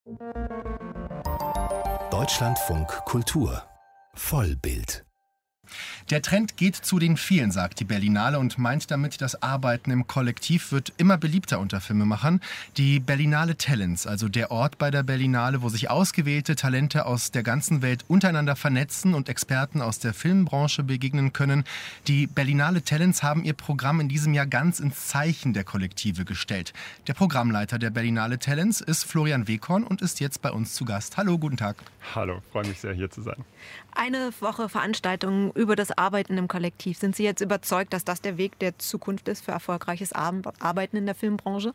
Deutschlandfunk Kultur Vollbild. Der Trend geht zu den vielen, sagt die Berlinale und meint damit, das Arbeiten im Kollektiv wird immer beliebter unter Filmemachern. Die Berlinale Talents, also der Ort bei der Berlinale, wo sich ausgewählte Talente aus der ganzen Welt untereinander vernetzen und Experten aus der Filmbranche begegnen können. Die Berlinale Talents haben ihr Programm in diesem Jahr ganz ins Zeichen der Kollektive gestellt. Der Programmleiter der Berlinale Talents ist Florian Weghorn und ist jetzt bei uns zu Gast. Hallo, guten Tag. Hallo, freue mich sehr, hier zu sein. Eine Woche Veranstaltungen über das Arbeiten im Kollektiv. Sind Sie jetzt überzeugt, dass das der Weg der Zukunft ist für erfolgreiches Arbeiten in der Filmbranche?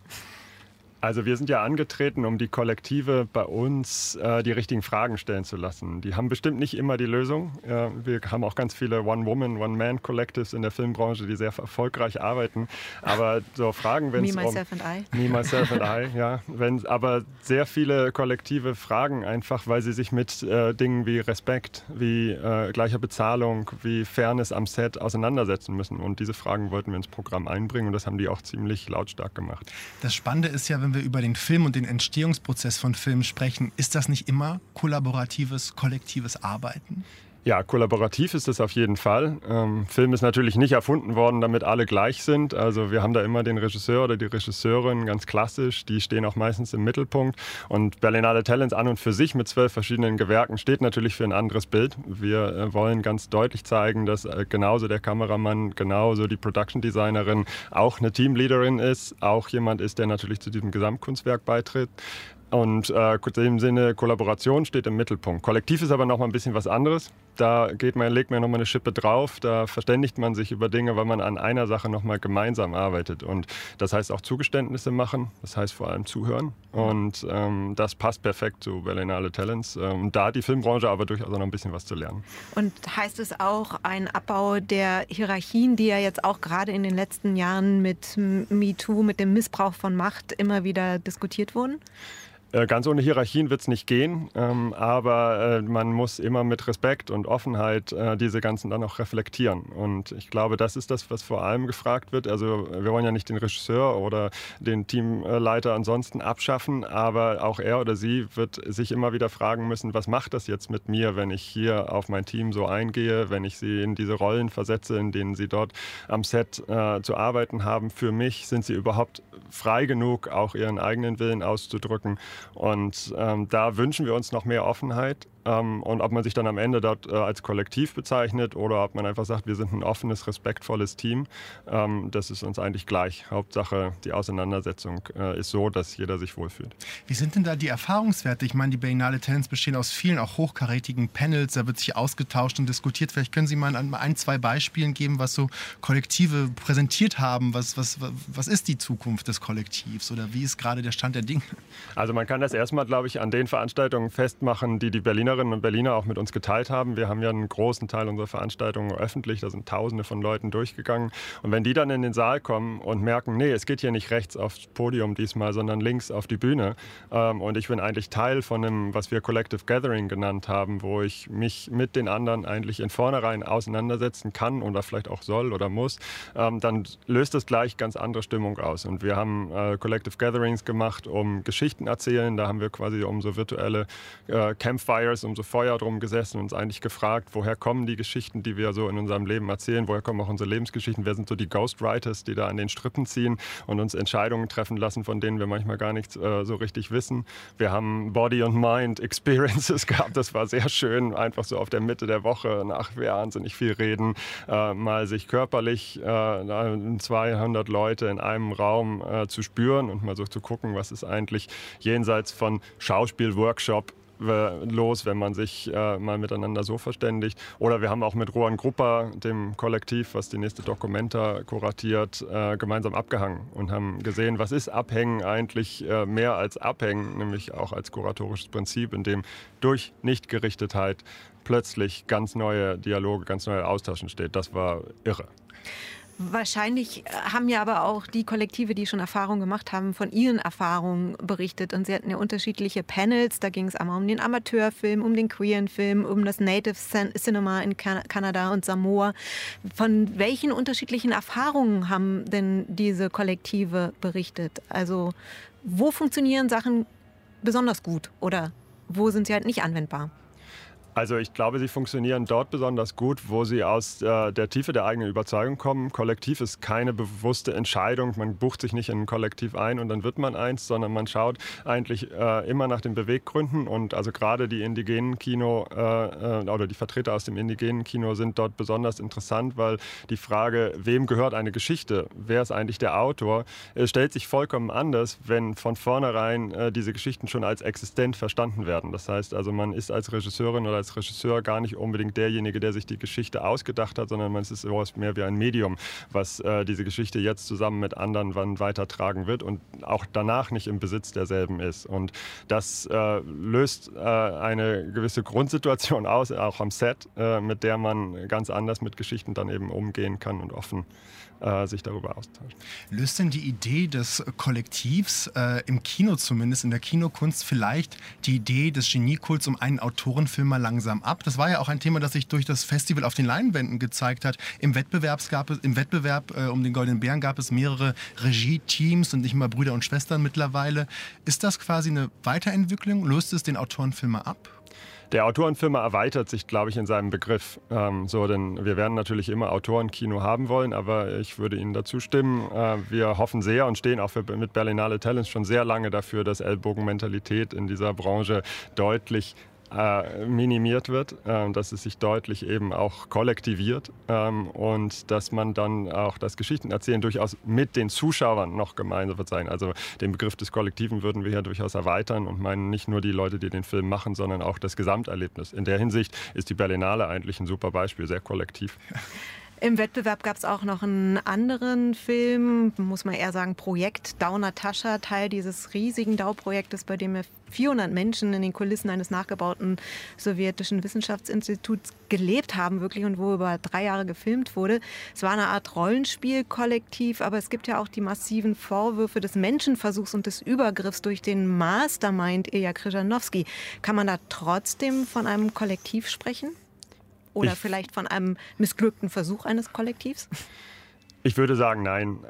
Also wir sind ja angetreten, um die Kollektive bei uns die richtigen Fragen stellen zu lassen. Die haben bestimmt nicht immer die Lösung. Wir haben auch ganz viele One-Woman, One-Man-Collectives in der Filmbranche, die sehr erfolgreich arbeiten. Aber so Fragen, wenn es Me, Myself and I. Me, Myself and I, ja. Aber sehr viele Kollektive fragen einfach, weil sie sich mit Dingen wie Respekt, wie gleicher Bezahlung, wie Fairness am Set auseinandersetzen müssen. Und diese Fragen wollten wir ins Programm einbringen und das haben die auch ziemlich lautstark gemacht. Das Spannende ist ja, wenn wir über den Film und den Entstehungsprozess von Filmen sprechen, ist das nicht immer kollaboratives, kollektives Arbeiten? Ja, kollaborativ ist es auf jeden Fall. Film ist natürlich nicht erfunden worden, damit alle gleich sind. Also wir haben da immer den Regisseur oder die Regisseurin, ganz klassisch. Die stehen auch meistens im Mittelpunkt. Und Berlinale Talents an und für sich mit 12 verschiedenen Gewerken steht natürlich für ein anderes Bild. Wir wollen ganz deutlich zeigen, dass genauso der Kameramann, genauso die Production Designerin auch eine Teamleaderin ist, auch jemand ist, der natürlich zu diesem Gesamtkunstwerk beitritt. Und in dem Sinne, Kollaboration steht im Mittelpunkt. Kollektiv ist aber noch mal ein bisschen was anderes. Da legt man noch mal eine Schippe drauf, da verständigt man sich über Dinge, weil man an einer Sache noch mal gemeinsam arbeitet. Und das heißt auch Zugeständnisse machen, das heißt vor allem zuhören. Und das passt perfekt zu Berlinale Talents. Da hat die Filmbranche aber durchaus auch noch ein bisschen was zu lernen. Und heißt es auch ein Abbau der Hierarchien, die ja jetzt auch gerade in den letzten Jahren mit MeToo, mit dem Missbrauch von Macht immer wieder diskutiert wurden? Ganz ohne Hierarchien wird es nicht gehen, aber man muss immer mit Respekt und Offenheit diese ganzen dann auch reflektieren. Und ich glaube, das ist das, was vor allem gefragt wird. Also wir wollen ja nicht den Regisseur oder den Teamleiter ansonsten abschaffen, aber auch er oder sie wird sich immer wieder fragen müssen, was macht das jetzt mit mir, wenn ich hier auf mein Team so eingehe, wenn ich sie in diese Rollen versetze, in denen sie dort am Set zu arbeiten haben. Für mich sind sie überhaupt frei genug, auch ihren eigenen Willen auszudrücken. Und da wünschen wir uns noch mehr Offenheit. Und ob man sich dann am Ende dort als Kollektiv bezeichnet oder ob man einfach sagt, wir sind ein offenes, respektvolles Team, das ist uns eigentlich gleich. Hauptsache, die Auseinandersetzung ist so, dass jeder sich wohlfühlt. Wie sind denn da die Erfahrungswerte? Ich meine, die Berlinale Talents bestehen aus vielen auch hochkarätigen Panels, da wird sich ausgetauscht und diskutiert. Vielleicht können Sie mal an ein, zwei Beispielen geben, was so Kollektive präsentiert haben. Was ist die Zukunft des Kollektivs oder wie ist gerade der Stand der Dinge? Also man kann das erstmal, glaube ich, an den Veranstaltungen festmachen, die Berlinerinnen und Berliner auch mit uns geteilt haben. Wir haben ja einen großen Teil unserer Veranstaltungen öffentlich, da sind Tausende von Leuten durchgegangen. Und wenn die dann in den Saal kommen und merken, nee, es geht hier nicht rechts aufs Podium diesmal, sondern links auf die Bühne und ich bin eigentlich Teil von einem, was wir Collective Gathering genannt haben, wo ich mich mit den anderen eigentlich in vornherein auseinandersetzen kann oder vielleicht auch soll oder muss, dann löst das gleich ganz andere Stimmung aus. Und wir haben Collective Gatherings gemacht, um Geschichten erzählen. Da haben wir quasi um so virtuelle Campfires, um so Feuer drum gesessen und uns eigentlich gefragt, woher kommen die Geschichten, die wir so in unserem Leben erzählen, woher kommen auch unsere Lebensgeschichten, wer sind so die Ghostwriters, die da an den Strippen ziehen und uns Entscheidungen treffen lassen, von denen wir manchmal gar nichts so richtig wissen. Wir haben Body and Mind Experiences gehabt, das war sehr schön, einfach so auf der Mitte der Woche, nach wahnsinnig viel reden, mal sich körperlich 200 Leute in einem Raum zu spüren und mal so zu gucken, was ist eigentlich jenseits von Schauspielworkshop los, wenn man sich mal miteinander so verständigt. Oder wir haben auch mit Rohan Gruppa, dem Kollektiv, was die nächste Documenta kuratiert, gemeinsam abgehangen und haben gesehen, was ist Abhängen eigentlich mehr als Abhängen, nämlich auch als kuratorisches Prinzip, in dem durch Nichtgerichtetheit plötzlich ganz neue Dialoge, ganz neue Austausch entsteht. Das war irre. Wahrscheinlich haben ja aber auch die Kollektive, die schon Erfahrungen gemacht haben, von ihren Erfahrungen berichtet. Und sie hatten ja unterschiedliche Panels. Da ging es einmal um den Amateurfilm, um den queeren Film, um das Native Cinema in Kanada und Samoa. Von welchen unterschiedlichen Erfahrungen haben denn diese Kollektive berichtet? Also wo funktionieren Sachen besonders gut oder wo sind sie halt nicht anwendbar? Also ich glaube, sie funktionieren dort besonders gut, wo sie aus der Tiefe der eigenen Überzeugung kommen. Kollektiv ist keine bewusste Entscheidung. Man bucht sich nicht in ein Kollektiv ein und dann wird man eins, sondern man schaut eigentlich immer nach den Beweggründen. Und also gerade die indigenen Kino oder die Vertreter aus dem indigenen Kino sind dort besonders interessant, weil die Frage, wem gehört eine Geschichte, wer ist eigentlich der Autor, stellt sich vollkommen anders, wenn von vornherein diese Geschichten schon als existent verstanden werden. Das heißt also, man ist als Regisseurin oder als Regisseur gar nicht unbedingt derjenige, der sich die Geschichte ausgedacht hat, sondern man ist sowas mehr wie ein Medium, was diese Geschichte jetzt zusammen mit anderen weitertragen wird und auch danach nicht im Besitz derselben ist. Und das löst eine gewisse Grundsituation aus, auch am Set, mit der man ganz anders mit Geschichten dann eben umgehen kann und offen sich darüber austauschen. Löst denn die Idee des Kollektivs im Kino zumindest, in der Kinokunst vielleicht die Idee des Geniekults um einen Autorenfilm mal langsam ab? Das war ja auch ein Thema, das sich durch das Festival auf den Leinwänden gezeigt hat. Im Wettbewerb um den Goldenen Bären gab es mehrere Regie-Teams und nicht mal Brüder und Schwestern mittlerweile. Ist das quasi eine Weiterentwicklung? Löst es den Autorenfilm mal ab? Der Autorenfilm erweitert sich, glaube ich, in seinem Begriff. Denn wir werden natürlich immer Autorenkino haben wollen, aber ich würde Ihnen dazu stimmen. Wir hoffen sehr und stehen auch mit Berlinale Talents schon sehr lange dafür, dass Ellbogenmentalität in dieser Branche deutlich minimiert wird, dass es sich deutlich eben auch kollektiviert und dass man dann auch das Geschichtenerzählen durchaus mit den Zuschauern noch gemeinsam wird sein. Also den Begriff des Kollektiven würden wir hier durchaus erweitern und meinen nicht nur die Leute, die den Film machen, sondern auch das Gesamterlebnis. In der Hinsicht ist die Berlinale eigentlich ein super Beispiel, sehr kollektiv. Im Wettbewerb gab es auch noch einen anderen Film, muss man eher sagen Projekt Dau Natascha, Teil dieses riesigen Dau-Projektes, bei dem 400 Menschen in den Kulissen eines nachgebauten sowjetischen Wissenschaftsinstituts gelebt haben wirklich und wo über 3 Jahre gefilmt wurde. Es war eine Art Rollenspiel-Kollektiv, aber es gibt ja auch die massiven Vorwürfe des Menschenversuchs und des Übergriffs durch den Mastermind Ilja Krzyżanowski. Kann man da trotzdem von einem Kollektiv sprechen? Oder vielleicht von einem missglückten Versuch eines Kollektivs? Ich würde sagen, nein.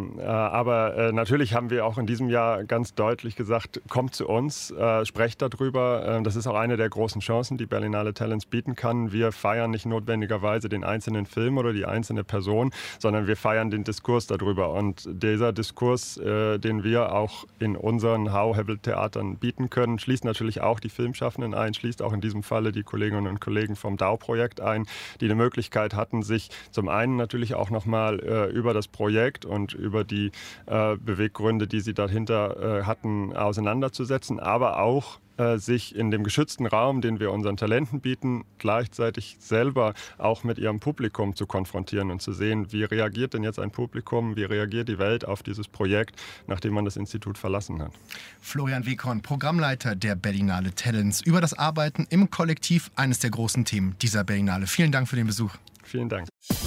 Aber natürlich haben wir auch in diesem Jahr ganz deutlich gesagt, kommt zu uns, sprecht darüber. Das ist auch eine der großen Chancen, die Berlinale Talents bieten kann. Wir feiern nicht notwendigerweise den einzelnen Film oder die einzelne Person, sondern wir feiern den Diskurs darüber. Und dieser Diskurs, den wir auch in unseren Hau-Hebbel-Theatern bieten können, schließt natürlich auch die Filmschaffenden ein, schließt auch in diesem Falle die Kolleginnen und Kollegen vom DAU-Projekt ein, die eine Möglichkeit hatten, sich zum einen natürlich auch nochmal über das Projekt und über die Beweggründe, die sie dahinter hatten, auseinanderzusetzen, aber auch sich in dem geschützten Raum, den wir unseren Talenten bieten, gleichzeitig selber auch mit ihrem Publikum zu konfrontieren und zu sehen, wie reagiert denn jetzt ein Publikum, wie reagiert die Welt auf dieses Projekt, nachdem man das Institut verlassen hat. Florian Wehkorn, Programmleiter der Berlinale Talents, über das Arbeiten im Kollektiv, eines der großen Themen dieser Berlinale. Vielen Dank für den Besuch. Vielen Dank.